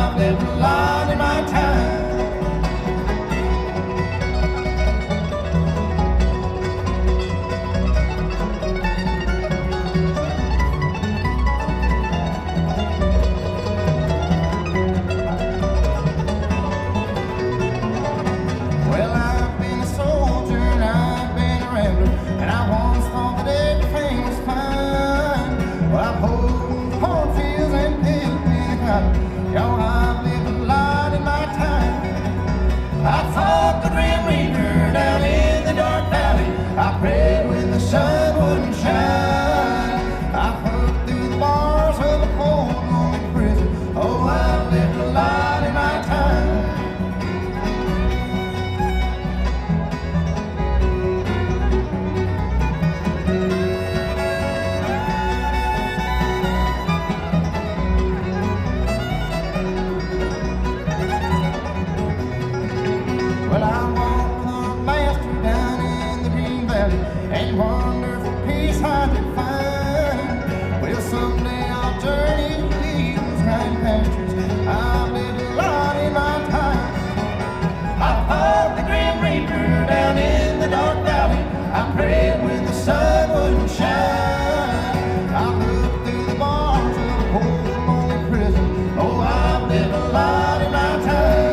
I've lived a lot in my time. Well, I've been a soldier and I've been a rambler, and I once thought that everything was fine. Well, I've hoed cornfields and picked in the cotton. Yo, I've lived a lot in my time. I fought the Grim Reaper down in the dark valley. I prayed when the sun wouldn't shine. I hooked through the bars of a cold, lonely prison. Oh, I've lived a lot in my time. Well, I walked with our master down in the Green Valley and wonder for peace I could find. Well, someday I'll journey to these green pastures. I've lived a lot in my time. I fought the Grim Reaper down in the dark valley. I prayed when the sun wouldn't shine. I looked through the bars of a cold, lonely prison. Oh, I've lived a lot in my time.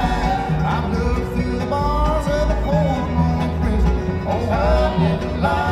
Life.